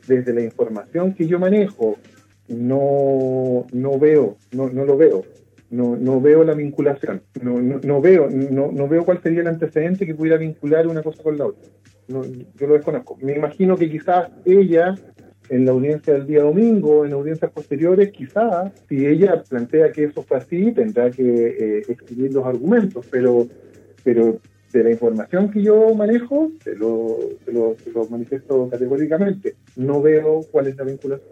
desde la información que yo manejo, no veo, no lo veo. No veo la vinculación, no veo cuál sería el antecedente que pudiera vincular una cosa con la otra. Yo lo desconozco. Me imagino que quizás ella, en la audiencia del día domingo, en audiencias posteriores, quizás, si ella plantea que eso fue así, tendrá que escribir los argumentos, pero de la información que yo manejo, te lo manifiesto categóricamente, no veo cuál es la vinculación.